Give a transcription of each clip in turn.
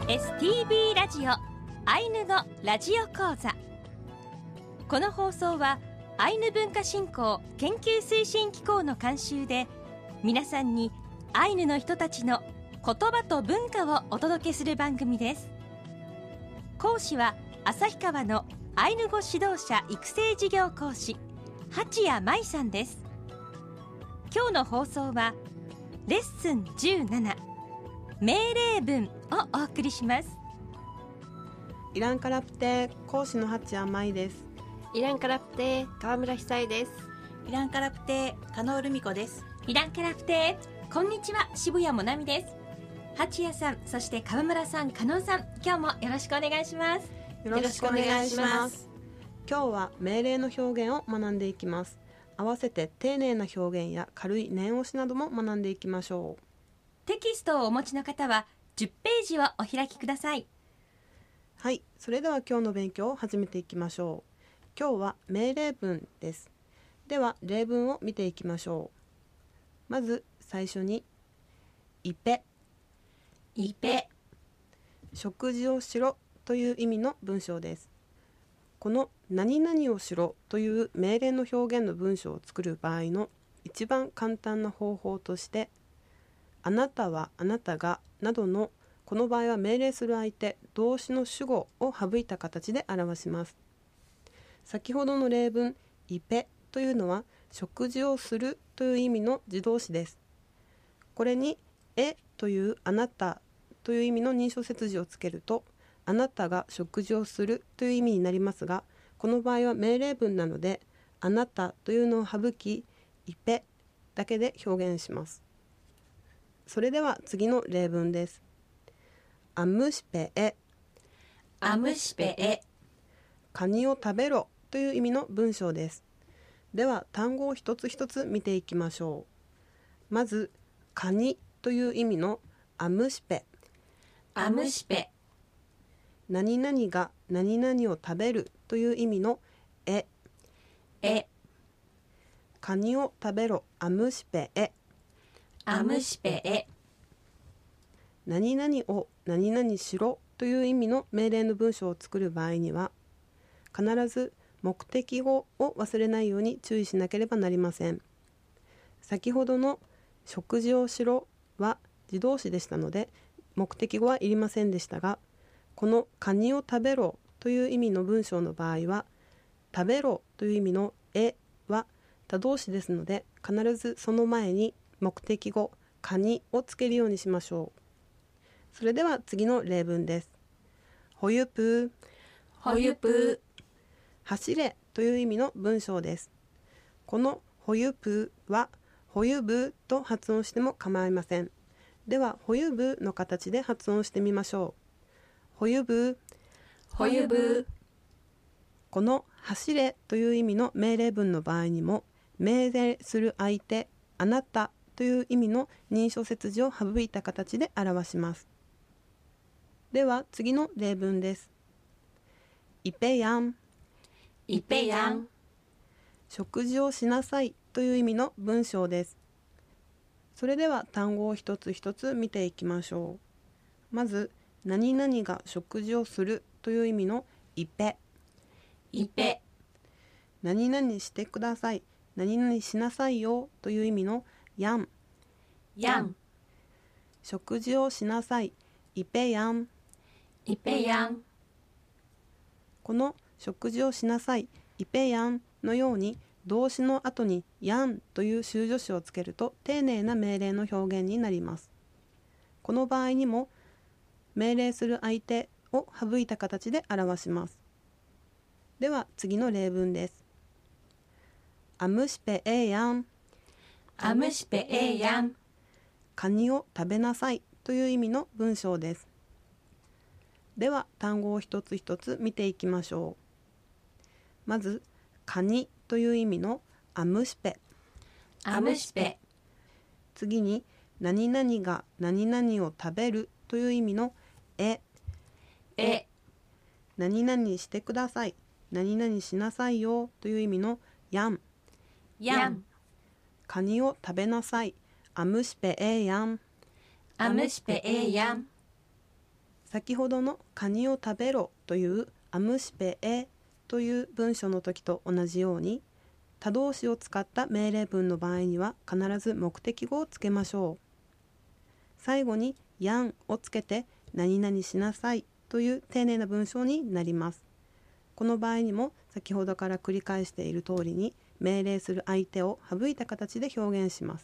STB ラジオアイヌ語ラジオ講座。この放送はアイヌ文化振興研究推進機構の監修で、皆さんにアイヌの人たちの言葉と文化をお届けする番組です。講師は旭川のアイヌ語指導者育成事業講師八谷舞さんです。今日の放送はレッスン17命令文をお送りします。 イランカラプテ講師の八谷舞です。 イランカラプテ川村久恵です。 イランカラプテ加納ルミ子です。 イランカラプテこんにちは、渋谷もなみです。八谷さん、そして川村さん、加納さん、今日もよろしくお願いします。 よろしくお願いします。今日は命令の表現を学んでいきます。合わせて丁寧な表現や軽い念押しなども学んでいきましょう。 テキストをお持ちの方は10ページをお開きください。 はい、それでは今日の勉強を始めていきましょう。今日は命令文です。では例文を見ていきましょう。まず最初にイペ、食事をしろという意味の文章です。この何々をしろという命令の表現の文章を作る場合の一番簡単な方法として、あなたは、あなたがなどのこの場合は命令する相手動詞の主語を省いた形で表します。先ほどの例文イペというのは食事をするという意味の自動詞です。これにえというあなたという意味の認証接字をつけると、あなたが食事をするという意味になりますが、この場合は命令文なのであなたというのを省きイペだけで表現します。それでは次の例文です。アムシペエ、カニを食べろという意味の文章です。では単語を一つ一つ見ていきましょう。まずカニという意味のアムシペ、何々が何々を食べるという意味のエ、カニを食べろアムシペエ、何々を何々しろという意味の命令の文章を作る場合には、必ず目的語を忘れないように注意しなければなりません。先ほどの食事をしろは自動詞でしたので目的語はいりませんでしたが、このカニを食べろという意味の文章の場合は、食べろという意味のえは他動詞ですので、必ずその前に目的語カニをつけるようにしましょう。それでは次の例文です。ホユプー、走れという意味の文章です。このホユプーはホユブと発音しても構いません。ではホユブの形で発音してみましょう。ホユブー。この走れという意味の命令文の場合にも、命令する相手あなたという意味の認証接字を省いた形で表します。では次の例文です。イペヤン、食事をしなさいという意味の文章です。それでは単語を一つ一つ見ていきましょう。まず何々が食事をするという意味のイペ、何々してください、何々しなさいよという意味のヤン、食事をしなさいイペヤン、この食事をしなさいイペヤンのように動詞の後にヤンという修助詞をつけると丁寧な命令の表現になります。この場合にも命令する相手を省いた形で表します。では次の例文です。アムシペエヤン、カニを食べなさいという意味の文章です。では単語を一つ一つ見ていきましょう。まずカニという意味のアムシペ、次に何々が何々を食べるという意味のえ、何々してください、何々しなさいよという意味のヤン、カニを食べなさいアムシペエヤン、 先ほどのカニを食べろというアムシペエという文章の時と同じように、他動詞を使った命令文の場合には必ず目的語をつけましょう。最後にやんをつけて何々しなさいという丁寧な文章になります。この場合にも先ほどから繰り返している通りに命令する相手を省いた形で表現します。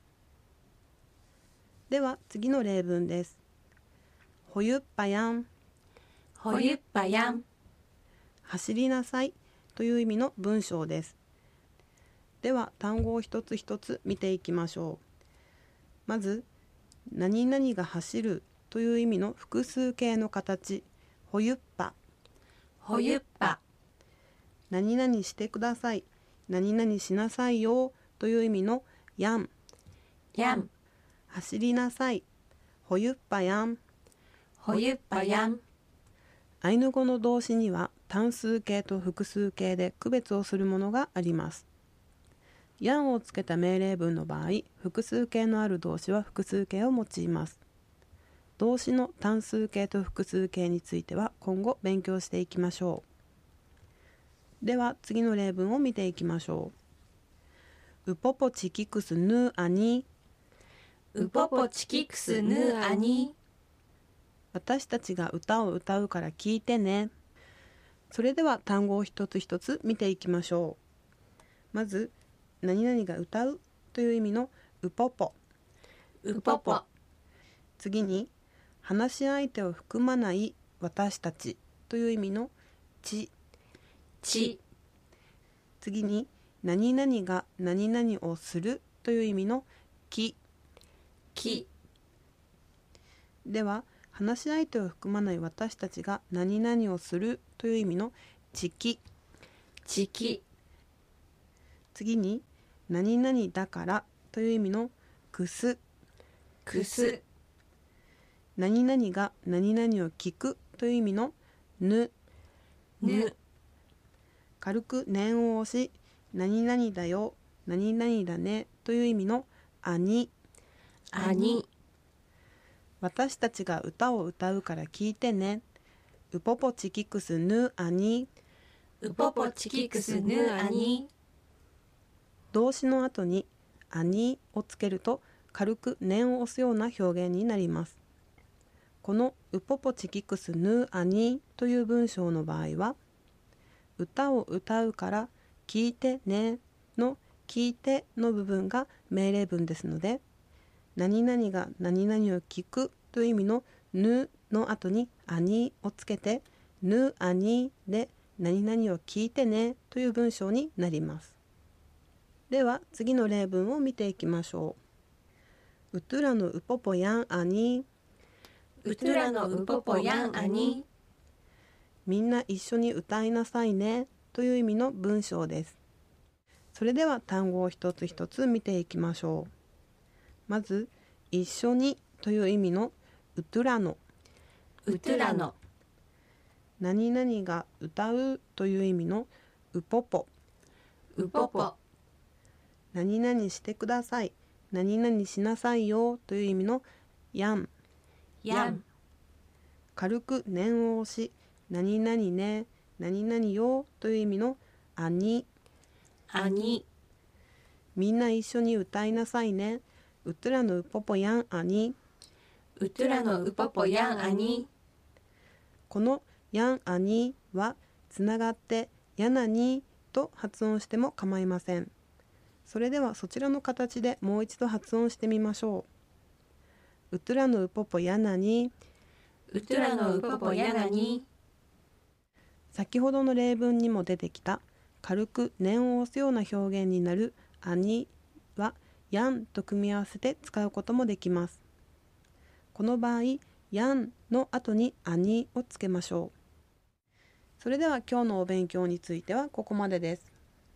では次の例文です。ほゆっぱやん、 ほゆっぱやん、 走りなさいという意味の文章です。では単語を一つ一つ見ていきましょう。まず何々が走るという意味の複数形の形、ほゆっぱ。 ほゆっぱ、 何々してください、何々しなさいよという意味のやん。 やん、 走りなさい、ほゆっぱやん。 ほゆっぱやん。 アイヌ語の動詞には単数形と複数形で区別をするものがあります。やんをつけた命令文の場合、複数形のある動詞は複数形を用います。動詞の単数形と複数形については今後勉強していきましょう。では次の例文を見ていきましょう。ウポポチキクスヌーアニ、 ウポポチキクスヌーアニ、 私たちが歌を歌うから聞いてね。それでは単語を一つ一つ見ていきましょう。まず何々が歌うという意味のウポポ。 ウポポ、 次に話し相手を含まない私たちという意味のち。 ち、 次に何々が何々をするという意味のき。 き、 では話し相手を含まない私たちが何々をするという意味のちき。 ちき、 次に何々だからという意味のくす。 くす、 何々が何々を聞くという意味のぬ。 ぬ、 軽く念を押し何々だよ、何々だねという意味のあに。 あに、 私たちが歌を歌うから聞いてね。ウポポチキクスヌアニ。 ウポポチキクスヌアニ。 動詞の後にアニをつけると軽く念を押すような表現になります。このウポポチキクスヌアニという文章の場合は、歌を歌うから聞いてねの聞いての部分が命令文ですので、何々が何々を聞くという意味のぬの後にアニをつけてぬアニで何々を聞いてねという文章になります。では次の例文を見ていきましょう。ウトゥラのウポポヤンアニ、 ウトゥラのウポポヤンアニ、 みんな一緒に歌いなさいねという意味の文章です。それでは単語を一つ一つ見ていきましょう。まず一緒にという意味のウトゥラノ。 ウトゥラノ、 何々が歌うという意味のウポポ。 ウポポ、 何々してください、何々しなさいよという意味のやん。 やん、 軽く念を押し何々ね、何々よという意味のあに。 あに、 みんな一緒に歌いなさいね。ウトゥラのウポポヤンアニ。 ウトゥラのウポポヤンアニ。 このヤンアニはつながってヤナニと発音しても構いません。それではそちらの形でもう一度発音してみましょう。ウトゥラのウポポヤナニ。 ウトゥラのウポポヤナニ。 先ほどの例文にも出てきた軽く念を押すような表現になるアニはヤンと組み合わせて使うこともできます。この場合ヤンの後にアニをつけましょう。それでは今日のお勉強についてはここまでです。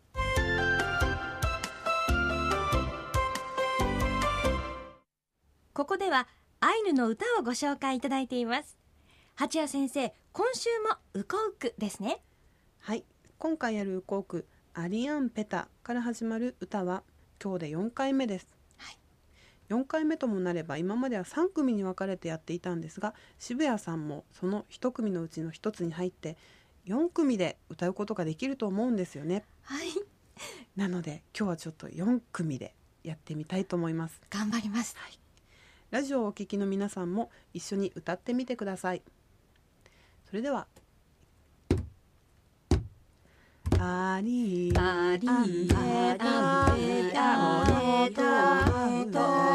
ここではアイヌの歌をご紹介いただいています。八谷先生、今週もウコウクですね。 はい、今回やるウコウクアリアンペタから始まる歌は今日で4回目です。 4回目ともなれば今までは3組に分かれてやっていたんですが、渋谷さんもその1組のうちの1つに入って4組で歌うことができると思うんですよね。 はい、 なので今日はちょっと4組でやってみたいと思います。 頑張ります。 ラジオをお聞きの皆さんも一緒に歌ってみてください。それでは、ありありありありあり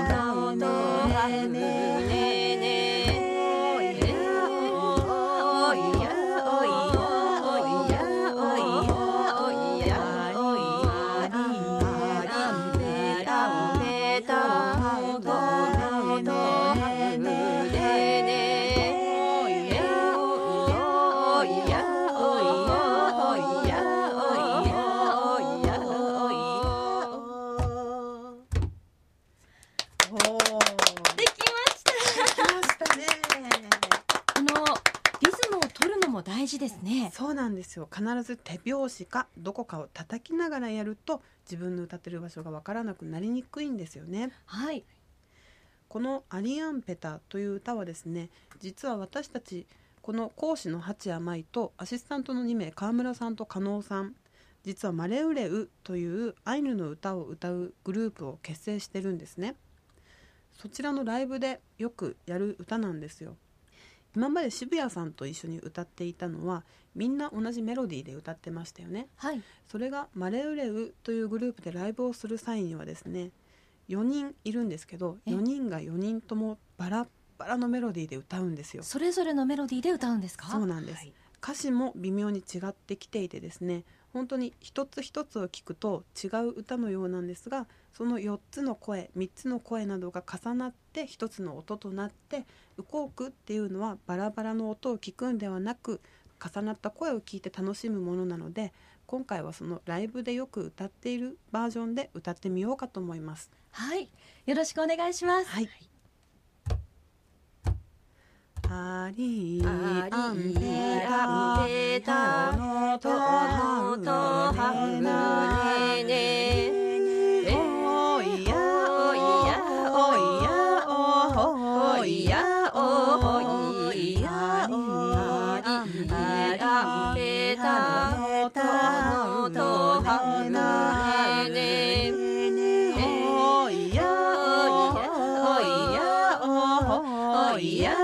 大事ですね。 そうなんですよ。必ず手拍子かどこかを叩きながらやると自分の歌ってる場所が分からなくなりにくいんですよね。 はい。 このアリアンペタという歌はですね、実は私たちこの講師の八谷舞とアシスタントの2名川村さんと加納さん、実はマレウレウというアイヌの歌を歌うグループを結成してるんですね。そちらのライブでよくやる歌なんですよ。今まで渋谷さんと一緒に歌っていたのはみんな同じメロディーで歌ってましたよね。 はい。 それがマレウレウというグループでライブをする際にはですね、4人いるんですけど、4人が4人ともバラバラのメロディーで歌うんですよ。 それぞれのメロディーで歌うんですか？ そうなんです、はい、歌詞も微妙に違ってきていてですね、本当に一つ一つを聞くと違う歌のようなんですが、その4つの声3つの声などが重なって一つの音となって、ウコークっていうのはバラバラの音を聞くんではなく重なった声を聞いて楽しむものなので、今回はそのライブでよく歌っているバージョンで歌ってみようかと思います。 はい、よろしくお願いします。 はい。アリアンペタのとはむねねおいやおいやおいやおいやおいやアリアンペタのとはむねねおいやおいやおいや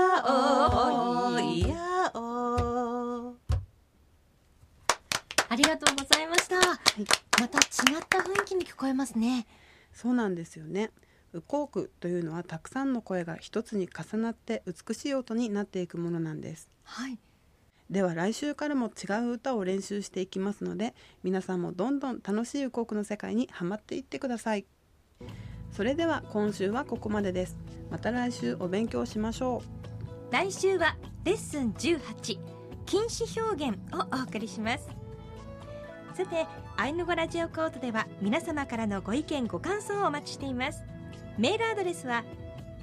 ありがとうございました。はい、また違った雰囲気に聞こえますね。 そうなんですよね。ウコークというのはたくさんの声が一つに重なって美しい音になっていくものなんです。 はい。 では来週からも違う歌を練習していきますので、皆さんもどんどん楽しいウコークの世界にハマっていってください。それでは今週はここまでです。また来週お勉強しましょう。来週はレッスン18禁止表現をお送りします。さて、アイヌ語ラジオコートでは皆様からのご意見ご感想をお待ちしています。メールアドレスは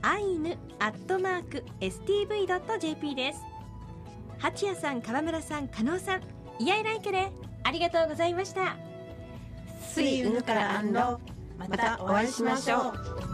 ainu@stv.jp です。八谷さん、川村さん、加納さん、イヤイライクレありがとうございました。 スイウヌからアンロ、またお会いしましょう。